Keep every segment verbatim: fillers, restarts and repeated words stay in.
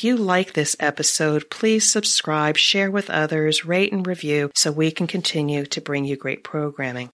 If you like this episode, please subscribe, share with others, rate and review so we can continue to bring you great programming.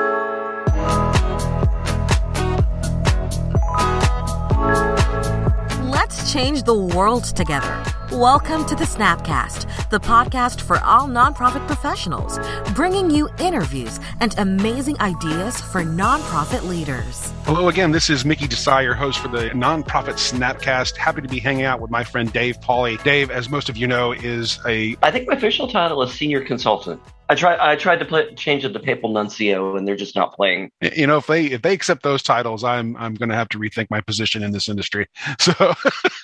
Let's change the world together. Welcome to the Snapcast, the podcast for all nonprofit professionals, bringing you interviews and amazing ideas for nonprofit leaders. Hello again, this is Mickey Desai, your host for the Nonprofit Snapcast. Happy to be hanging out with my friend Dave Pauly. Dave, as most of you know, is a... I think my official title is Senior Consultant. I tried I tried to play, change it to Papal Nuncio, and they're just not playing. You know, if they if they accept those titles, I'm I'm going to have to rethink my position in this industry. So...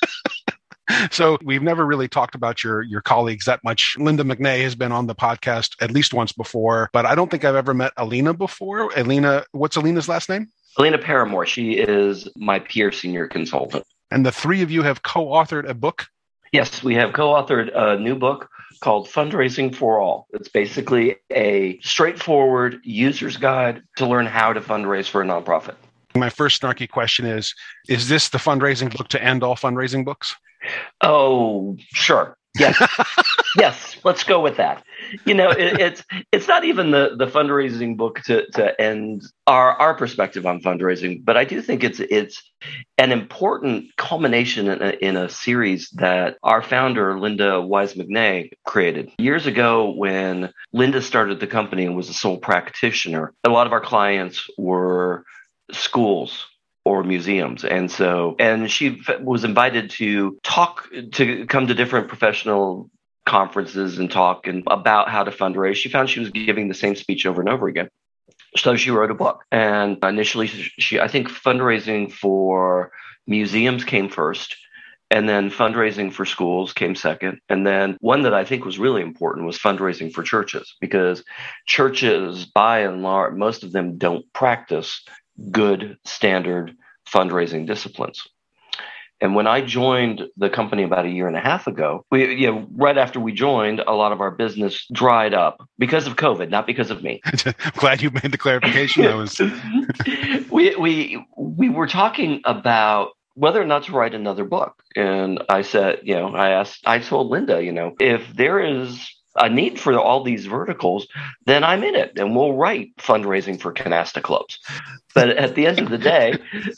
So we've never really talked about your your colleagues that much. Linda McNay has been on the podcast at least once before, but I don't think I've ever met Alina before. Alina, what's Alina's last name? Alina Paramore. She is my peer senior consultant. And the three of you have co-authored a book? Yes, we have co-authored a new book called Fundraising for All. It's basically a straightforward user's guide to learn how to fundraise for a nonprofit. My first snarky question is, is this the fundraising book to end all fundraising books? Oh, sure. Yes. Yes. Let's go with that. You know, it, it's it's not even the, the fundraising book to, to end our, our perspective on fundraising, but I do think it's it's an important culmination in a, in a series that our founder, Linda Wise McNay, created. Years ago, when Linda started the company and was a sole practitioner, a lot of our clients were schools or museums. And so, and she f- was invited to talk, to come to different professional conferences and talk and about how to fundraise. She found she was giving the same speech over and over again. So she wrote a book. And initially, she, I think fundraising for museums came first. And then fundraising for schools came second. And then one that I think was really important was fundraising for churches, because churches, by and large, most of them don't practice good standard fundraising disciplines. And when I joined the company about a year and a half ago, we, you know, right after we joined, a lot of our business dried up because of COVID, not because of me. I'm glad you made the clarification. That was we we we were talking about whether or not to write another book. And I said, you know, I asked, I told Linda, you know, if there is a need for all these verticals, then I'm in it, and we'll write fundraising for canasta clubs. But at the end of the day,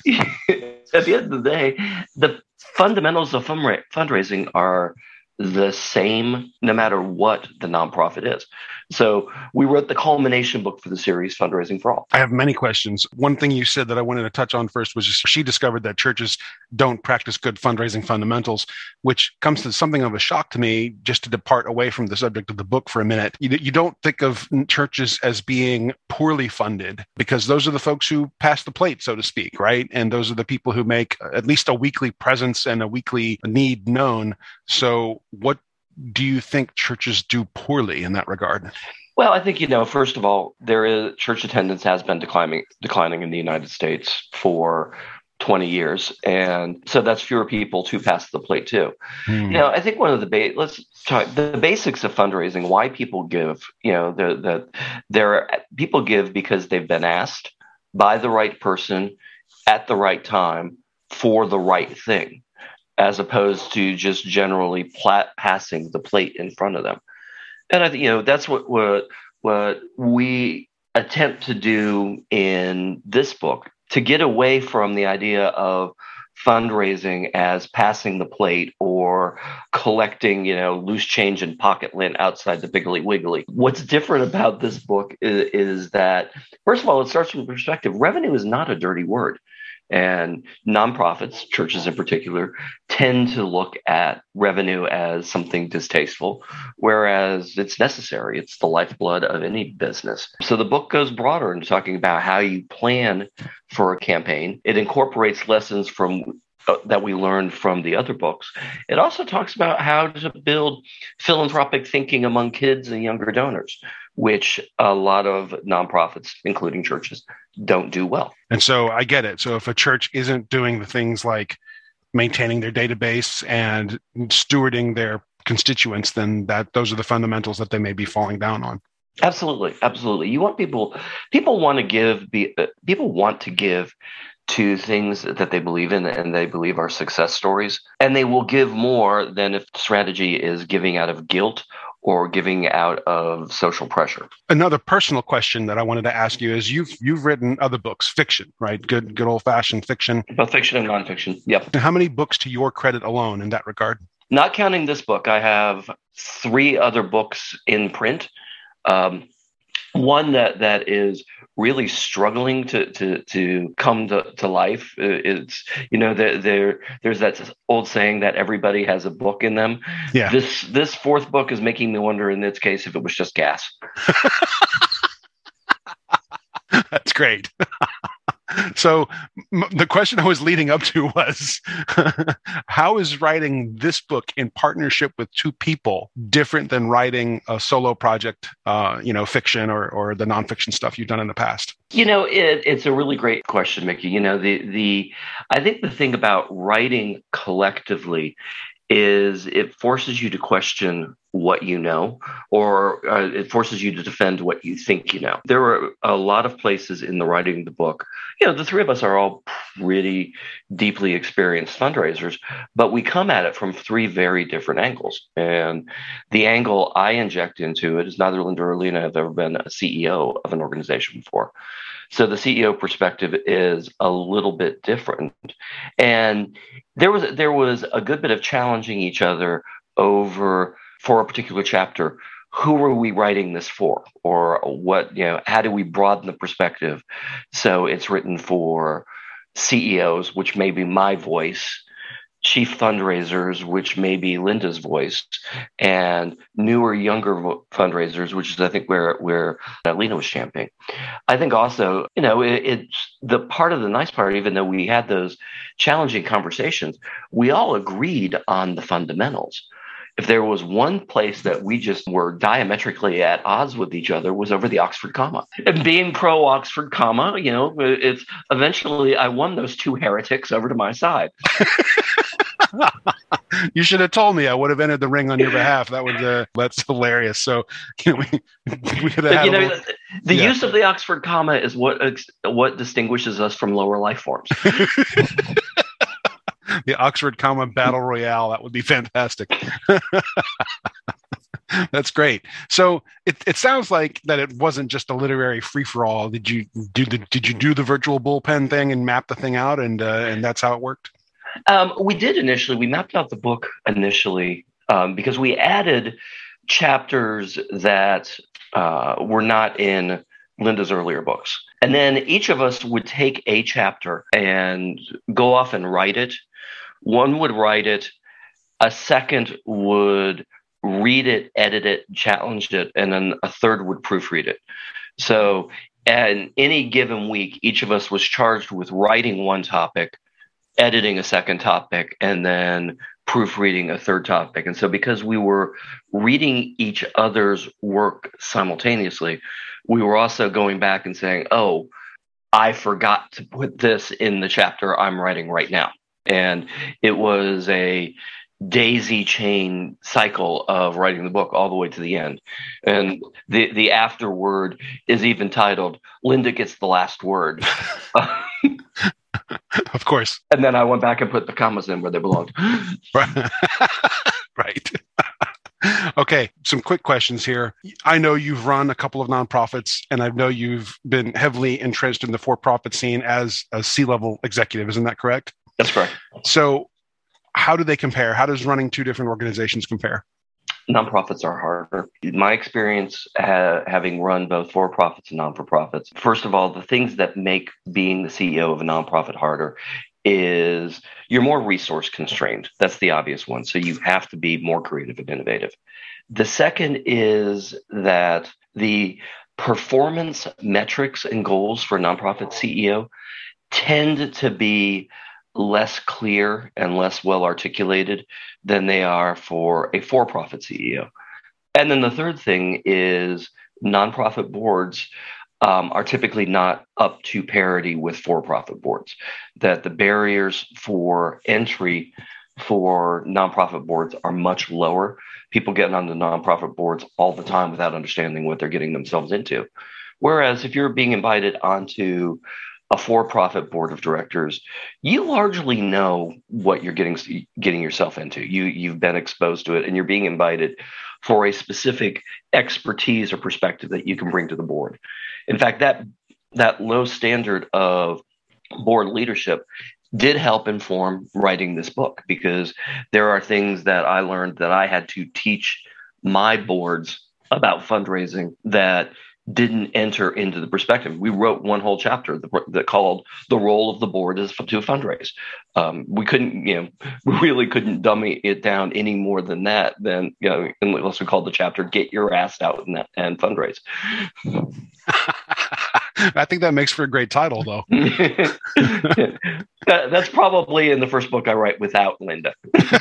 at the end of the day, the fundamentals of fundra- fundraising are the same no matter what the nonprofit is. So we wrote the culmination book for the series, Fundraising for All. I have many questions. One thing you said that I wanted to touch on first was just she discovered that churches don't practice good fundraising fundamentals, which comes to something of a shock to me, just to depart away from the subject of the book for a minute. You, you don't think of churches as being poorly funded, because those are the folks who pass the plate, so to speak, right? And those are the people who make at least a weekly presence and a weekly need known. So what do you think churches do poorly in that regard? Well, I think, you know, first of all, there is church attendance has been declining, declining in the United States for twenty years. And so that's fewer people to pass the plate too. Hmm. You know, I think one of the, ba- let's talk the basics of fundraising, why people give, you know, the, the, there people give because they've been asked by the right person at the right time for the right thing, as opposed to just generally plat- passing the plate in front of them. And I think, you know, that's what, what, what we attempt to do in this book, to get away from the idea of fundraising as passing the plate or collecting, you know, loose change and pocket lint outside the Piggly Wiggly. What's different about this book is, is that, first of all, it starts from the perspective, revenue is not a dirty word. And nonprofits, churches in particular, tend to look at revenue as something distasteful, whereas it's necessary. It's the lifeblood of any business. So the book goes broader into talking about how you plan for a campaign. It incorporates lessons from uh, that we learned from the other books. It also talks about how to build philanthropic thinking among kids and younger donors, which a lot of nonprofits, including churches, don't do well. And so I get it. So if a church isn't doing the things like maintaining their database and stewarding their constituents, then that those are the fundamentals that they may be falling down on. Absolutely. Absolutely. You want people, people want to give, be, uh, people want to give to things that they believe in and they believe are success stories. And they will give more than if the strategy is giving out of guilt or giving out of social pressure. Another personal question that I wanted to ask you is you've you've written other books, fiction, right? Good good old-fashioned fiction. Both fiction and nonfiction, yep. How many books to your credit alone in that regard? Not counting this book, I have three other books in print. Um, one that, that is really struggling to to to come to, to life. It's, you know, there, there there's that old saying that everybody has a book in them. Yeah. This this fourth book is making me wonder in its case if it was just gas. That's great. So m- the question I was leading up to was, how is writing this book in partnership with two people different than writing a solo project, uh, you know, fiction or or the nonfiction stuff you've done in the past? You know, it, it's a really great question, Mickey. You know, the the I think the thing about writing collectively is it forces you to question what you know, or uh, it forces you to defend what you think you know. There were a lot of places in the writing of the book. You know, the three of us are all pretty deeply experienced fundraisers, but we come at it from three very different angles. And the angle I inject into it is neither Linda or Lena have ever been a C E O of an organization before. So the C E O perspective is a little bit different. And there was there was a good bit of challenging each other over, for a particular chapter, who were we writing this for? Or what, you know, how do we broaden the perspective? So it's written for C E Os, which may be my voice, chief fundraisers, which may be Linda's voice, and newer, younger vo- fundraisers, which is, I think, where where Lena was championing. I think also, you know, it, it's the part of the nice part, even though we had those challenging conversations, we all agreed on the fundamentals. If there was one place that we just were diametrically at odds with each other, was over the Oxford comma. And being pro Oxford comma, you know, it's eventually I won those two heretics over to my side. You should have told me. I would have entered the ring on your behalf. That was uh, that's hilarious. So, you know, we, we could have had you know, little, the yeah. use of the Oxford comma is what what distinguishes us from lower life forms. The Oxford comma battle royale. That would be fantastic. That's great. So it, it sounds like that it wasn't just a literary free for all. Did you do the Did you do the virtual bullpen thing and map the thing out, and uh, and that's how it worked? Um, we did initially. We mapped out the book initially um, because we added chapters that uh, were not in Linda's earlier books. And then each of us would take a chapter and go off and write it. One would write it. A second would read it, edit it, challenge it, and then a third would proofread it. So in any given week, each of us was charged with writing one topic, editing a second topic, and then proofreading a third topic. And so because we were reading each other's work simultaneously, we were also going back and saying, oh, I forgot to put this in the chapter I'm writing right now. And it was a daisy chain cycle of writing the book all the way to the end. And the, the afterword is even titled, Linda Gets the Last Word. Of course. And then I went back and put the commas in where they belonged. Right. Okay, some quick questions here. I know you've run a couple of nonprofits, and I know you've been heavily entrenched in the for-profit scene as a C-level executive. Isn't that correct? That's correct. So how do they compare? How does running two different organizations compare? Nonprofits are harder. My experience ha- having run both for-profits and non-for-profits, first of all, the things that make being the C E O of a nonprofit harder is you're more resource constrained. That's the obvious one. So you have to be more creative and innovative. The second is that the performance metrics and goals for a nonprofit C E O tend to be less clear and less well articulated than they are for a for-profit C E O. And then the third thing is nonprofit boards um, are typically not up to parity with for-profit boards, that the barriers for entry for nonprofit boards are much lower. People get on the nonprofit boards all the time without understanding what they're getting themselves into. Whereas if you're being invited onto a for-profit board of directors, you largely know what you're getting getting yourself into. You you've been exposed to it, and you're being invited for a specific expertise or perspective that you can bring to the board. In fact, that that low standard of board leadership did help inform writing this book, because there are things that I learned that I had to teach my boards about fundraising that didn't enter into the perspective. We wrote one whole chapter that, that called "The Role of the Board is to Fundraise." Um, we couldn't, you know, we really couldn't dummy it down any more than that. Then, you know, unless we called the chapter "Get Your Ass Out and, and Fundraise." I think that makes for a great title, though. That's probably in the first book I write without Linda.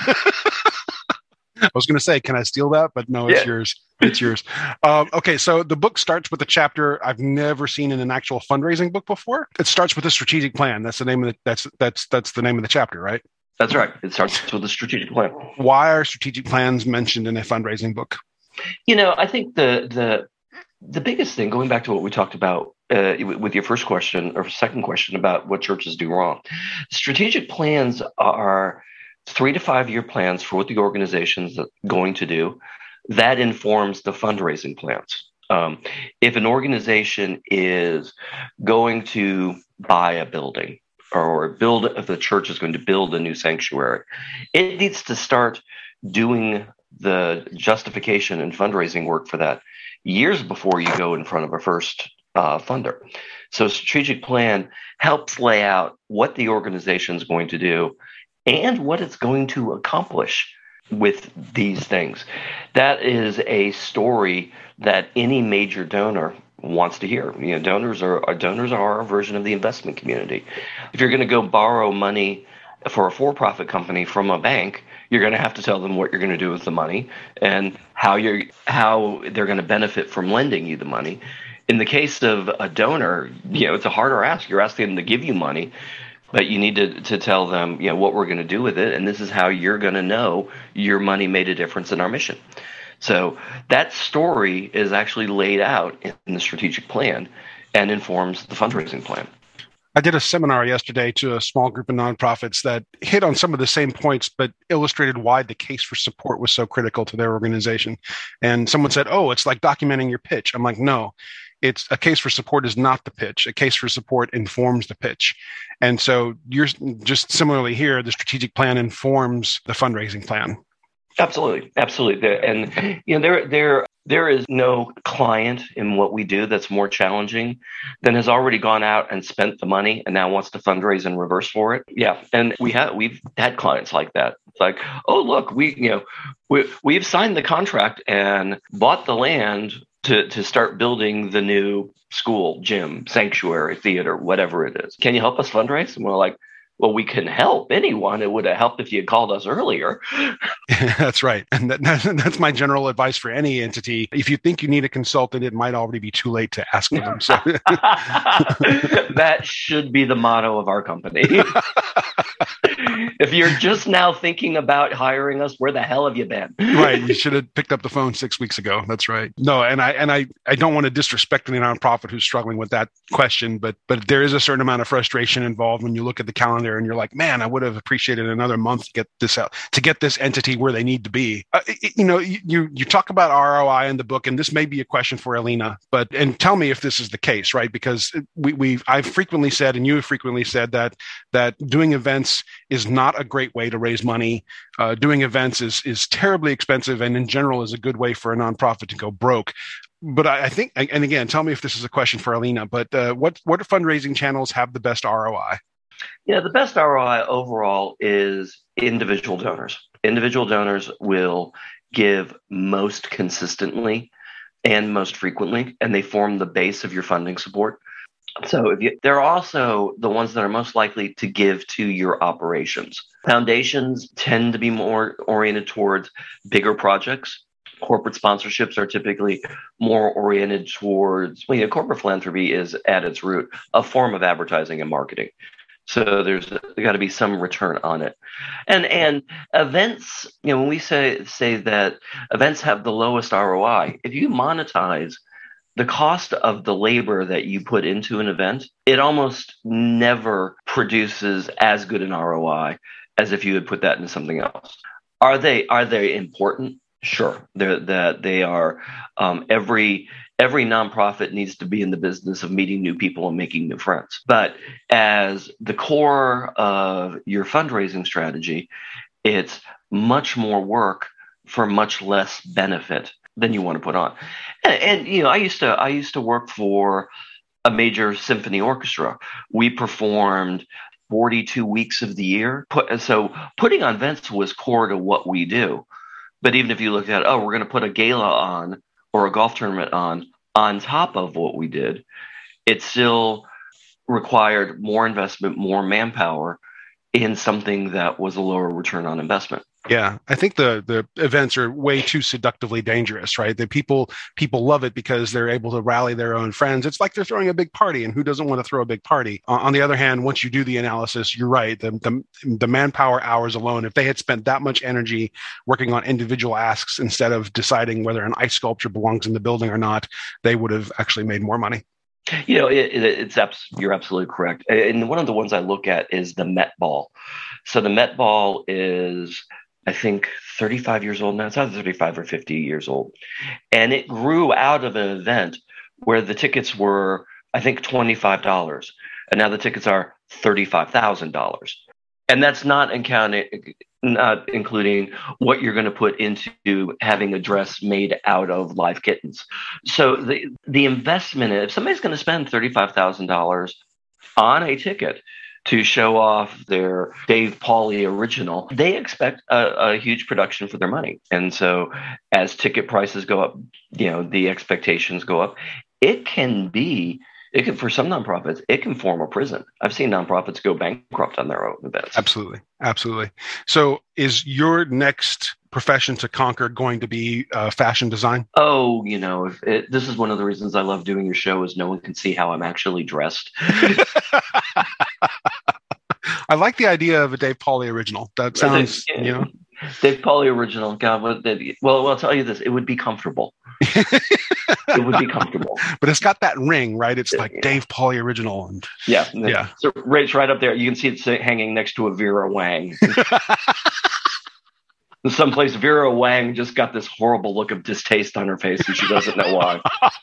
I was going to say, can I steal that? But no, it's yeah. yours. It's yours. Um, okay, so the book starts with a chapter I've never seen in an actual fundraising book before. It starts with a strategic plan. That's the name of the, that's that's that's the name of the chapter, right? That's right. It starts with a strategic plan. Why are strategic plans mentioned in a fundraising book? You know, I think the the the biggest thing, going back to what we talked about uh, with your first question or second question about what churches do wrong, strategic plans are three to five year plans for what the organization is going to do. That informs the fundraising plans. Um, if an organization is going to buy a building or build, if the church is going to build a new sanctuary, it needs to start doing the justification and fundraising work for that years before you go in front of a first uh, funder. So a strategic plan helps lay out what the organization is going to do and what it's going to accomplish with these things. That is a story that any major donor wants to hear. You know, donors are, are donors are a version of the investment community. If you're going to go borrow money for a for-profit company from a bank, you're going to have to tell them what you're going to do with the money and how you're how they're going to benefit from lending you the money. In the case of a donor, you know, it's a harder ask. You're asking them to give you money, but you need to, to tell them, you know, what we're going to do with it, and this is how you're going to know your money made a difference in our mission. So that story is actually laid out in the strategic plan and informs the fundraising plan. I did a seminar yesterday to a small group of nonprofits that hit on some of the same points, but illustrated why the case for support was so critical to their organization. And someone said, oh, it's like documenting your pitch. I'm like, no. It's a case for support is not the pitch. A case for support informs the pitch. And so you're just similarly here, the strategic plan informs the fundraising plan. Absolutely. Absolutely. And, you know, there, there, there is no client in what we do that's more challenging than has already gone out and spent the money and now wants to fundraise in reverse for it. Yeah. And we have, we've had clients like that. It's like, oh, look, we, you know, we, we've signed the contract and bought the land to, to start building the new school, gym, sanctuary, theater, whatever it is. Can you help us fundraise? And we're like, well, we can help anyone. It would have helped if you had called us earlier. That's right. And that, that's my general advice for any entity. If you think you need a consultant, it might already be too late to ask for them. So. That should be the motto of our company. If you're just now thinking about hiring us, where the hell have you been? Right. You should have picked up the phone six weeks ago. That's right. No, and I and I, I don't want to disrespect any nonprofit who's struggling with that question, but but there is a certain amount of frustration involved when you look at the calendar and you're like, man, I would have appreciated another month to get this out, to get this entity where they need to be. Uh, you know, you you talk about R O I in the book, and this may be a question for Alina, but and tell me if this is the case, right? Because we we I've frequently said, and you have frequently said that that doing events is not a great way to raise money. Uh, doing events is is terribly expensive, and in general is a good way for a nonprofit to go broke. But I, I think, and again, tell me if this is a question for Alina, but uh, what what fundraising channels have the best R O I? Yeah, the best R O I overall is individual donors. Individual donors will give most consistently and most frequently, and they form the base of your funding support. So if you, they're also the ones that are most likely to give to your operations. Foundations tend to be more oriented towards bigger projects. Corporate sponsorships are typically more oriented towards, well, you know, corporate philanthropy is at its root a form of advertising and marketing. So there's got to be some return on it. And and events, you know, when we say say that events have the lowest R O I, if you monetize the cost of the labor that you put into an event, it almost never produces as good an R O I as if you had put that into something else. Are they are they important? Sure, they're, that they are. Um, every every nonprofit needs to be in the business of meeting new people and making new friends. But as the core of your fundraising strategy, it's much more work for much less benefit than you want to put on. And, and you know, I used to I used to work for a major symphony orchestra. We performed forty-two weeks of the year. Put, so putting on events was core to what we do. But even if you look at, oh, we're going to put a gala on or a golf tournament on, on top of what we did, it still required more investment, more manpower in something that was a lower return on investment. Yeah, I think the the events are way too seductively dangerous, right? The people people love it because they're able to rally their own friends. It's like they're throwing a big party, and who doesn't want to throw a big party? Uh, on the other hand, once you do the analysis, you're right. The, the the manpower hours alone, if they had spent that much energy working on individual asks instead of deciding whether an ice sculpture belongs in the building or not, they would have actually made more money. You know, it, it, it's abs- you're absolutely correct. And one of the ones I look at is the Met Ball. So the Met Ball is, I think, thirty-five years old now. It's either thirty-five or fifty years old. And it grew out of an event where the tickets were, I think, twenty-five dollars. And now the tickets are thirty-five thousand dollars. And that's not, encounter- not including what you're going to put into having a dress made out of live kittens. So the, the investment, if somebody's going to spend thirty-five thousand dollars on a ticket to show off their Dave Pauly original, they expect a, a huge production for their money. And so as ticket prices go up, you know, the expectations go up. It can be, it can, for some nonprofits, it can form a prison. I've seen nonprofits go bankrupt on their own events. Absolutely. Absolutely. So is your next profession to conquer going to be uh, fashion design? Oh, you know, if it, this is one of the reasons I love doing your show is no one can see how I'm actually dressed. I like the idea of a Dave Pauly original. That sounds, yeah. you know. Dave Pauly original. God, what, well, well, I'll tell you this. It would be comfortable. It would be comfortable. But it's got that ring, right? It's like yeah. Dave Pauly original. And yeah. Yeah. So it's right up there. You can see it hanging next to a Vera Wang. Someplace Vera Wang just got this horrible look of distaste on her face and she doesn't know why.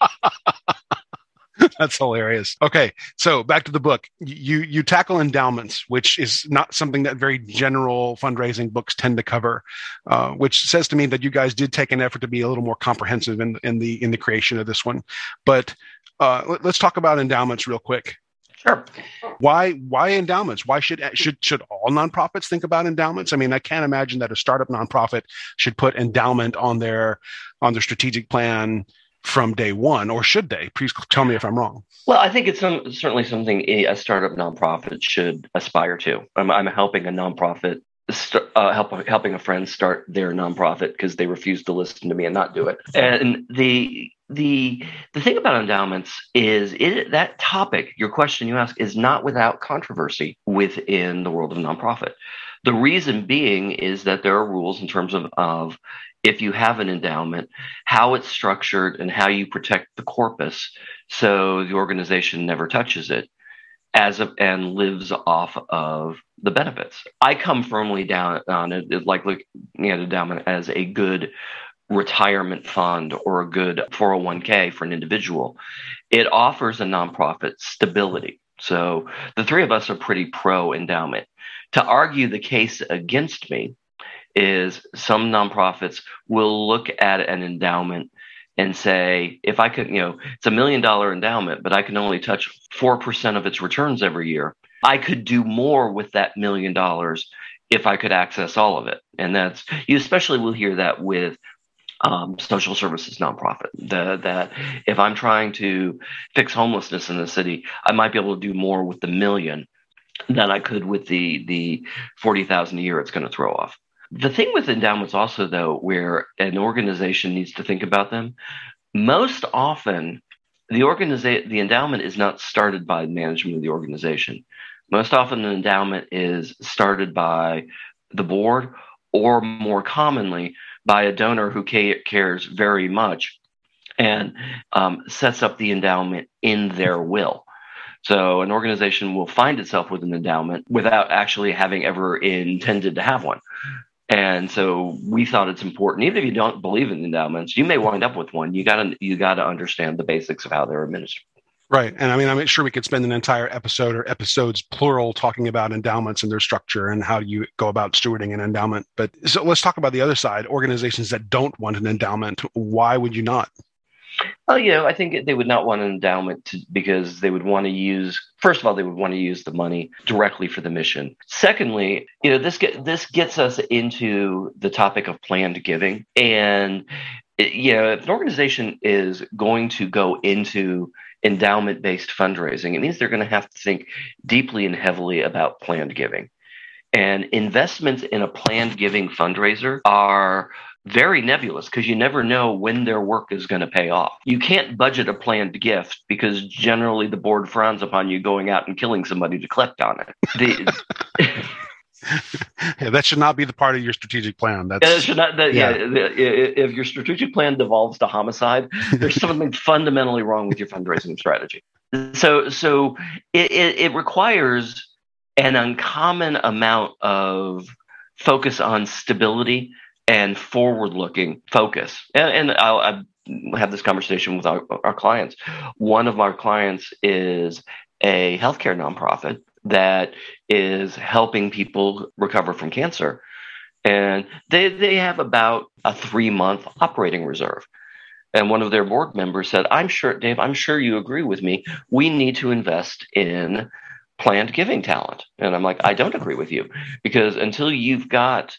That's hilarious. Okay, so back to the book. You you tackle endowments, which is not something that very general fundraising books tend to cover, uh, which says to me that you guys did take an effort to be a little more comprehensive in in the in the creation of this one. But uh, let, let's talk about endowments real quick. Sure. Why why endowments? Why should should should all nonprofits think about endowments? I mean, I can't imagine that a startup nonprofit should put endowment on their on their strategic plan from day one, or should they? Please tell me if I'm wrong. Well, I think it's some, certainly something a startup nonprofit should aspire to. I'm, I'm helping a nonprofit, st- uh, help, helping a friend start their nonprofit because they refuse to listen to me and not do it. And the the the thing about endowments is it, that topic, your question you ask, is not without controversy within the world of nonprofit. The reason being is that there are rules in terms of, of if you have an endowment, how it's structured and how you protect the corpus so the organization never touches it as a, and lives off of the benefits. I come firmly down on it, like looking at endowment as a good retirement fund or a good four oh one k for an individual. It offers a nonprofit stability. So the three of us are pretty pro endowment. To argue the case against me is some nonprofits will look at an endowment and say, if I could, you know, it's a million dollar endowment, but I can only touch four percent of its returns every year. I could do more with that million dollars if I could access all of it. And that's, you especially will hear that with um, social services nonprofit, the, that if I'm trying to fix homelessness in the city, I might be able to do more with the million than I could with the, the forty thousand a year it's going to throw off. The thing with endowments also, though, where an organization needs to think about them, most often the organiza- the endowment is not started by management of the organization. Most often an endowment is started by the board or more commonly by a donor who ca- cares very much and um, sets up the endowment in their will. So an organization will find itself with an endowment without actually having ever intended to have one. And so we thought it's important, even if you don't believe in endowments, you may wind up with one. You gotta you gotta understand the basics of how they're administered. Right. And I mean, I'm sure we could spend an entire episode or episodes plural talking about endowments and their structure and how do you go about stewarding an endowment. But so let's talk about the other side, organizations that don't want an endowment. Why would you not? Well, you know, I think they would not want an endowment to, because they would want to use, first of all, they would want to use the money directly for the mission. Secondly, you know, this get, this gets us into the topic of planned giving. And, you know, if an organization is going to go into endowment-based fundraising, it means they're going to have to think deeply and heavily about planned giving. And investments in a planned giving fundraiser are very nebulous because you never know when their work is going to pay off. You can't budget a planned gift because generally the board frowns upon you going out and killing somebody to collect on it. The, yeah, that should not be the part of your strategic plan. That's, it should not, that, yeah. yeah, if your strategic plan devolves to homicide, there's something fundamentally wrong with your fundraising strategy. So, so it, it, it requires an uncommon amount of focus on stability and forward-looking focus. And, and I'll, I have this conversation with our, our clients. One of our clients is a healthcare nonprofit that is helping people recover from cancer. And they, they have about a three-month operating reserve. And one of their board members said, I'm sure, Dave, I'm sure you agree with me. We need to invest in planned giving talent. And I'm like, I don't agree with you, because until you've got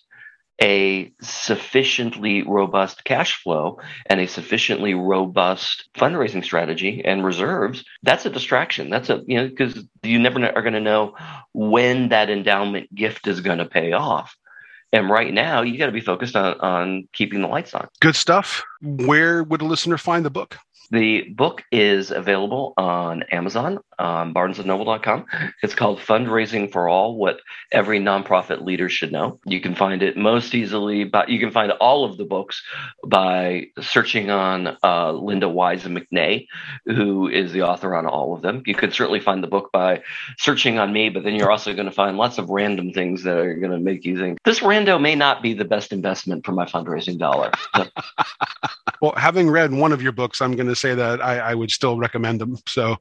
a sufficiently robust cash flow and a sufficiently robust fundraising strategy and reserves, that's a distraction. That's a, you know, because you never are going to know when that endowment gift is going to pay off. And right now, you got to be focused on, on keeping the lights on. Good stuff. Where would a listener find the book? The book is available on Amazon, um, barnes and noble dot com. It's called Fundraising for All, What Every Nonprofit Leader Should Know. You can find it most easily, but you can find all of the books by searching on uh, Linda Wise McNay, who is the author on all of them. You could certainly find the book by searching on me, but then you're also going to find lots of random things that are going to make you think, this rando may not be the best investment for my fundraising dollar. So. Well, having read one of your books, I'm going to say that I, I would still recommend them. So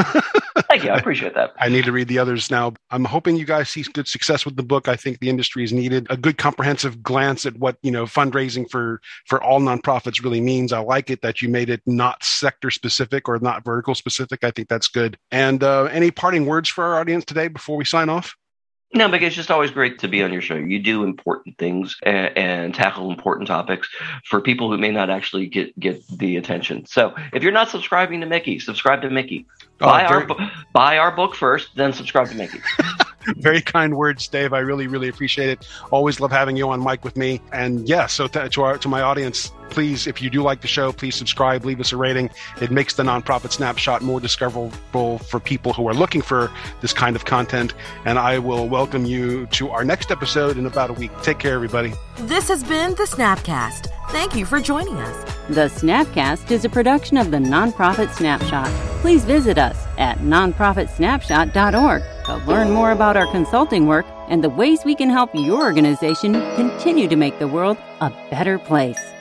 thank you. I appreciate that. I need to read the others now. I'm hoping you guys see good success with the book. I think the industry is needed a good comprehensive glance at what, you know, fundraising for, for all nonprofits really means. I like it that you made it not sector specific or not vertical specific. I think that's good. And uh, any parting words for our audience today before we sign off? No, because it's just always great to be on your show. You do important things and, and tackle important topics for people who may not actually get, get the attention. So if you're not subscribing to Mickey, subscribe to Mickey. Buy, oh, very... our, buy our book first, then subscribe to Mickey. Very kind words, Dave. I really, really appreciate it. Always love having you on mic with me. And yeah, so th- to our to my audience, please, if you do like the show, please subscribe, leave us a rating. It makes the Nonprofit Snapshot more discoverable for people who are looking for this kind of content. And I will welcome you to our next episode in about a week. Take care, everybody. This has been the Snapcast. Thank you for joining us. The Snapcast is a production of the Nonprofit Snapshot. Please visit us at nonprofit snapshot dot org to learn more about our consulting work and the ways we can help your organization continue to make the world a better place.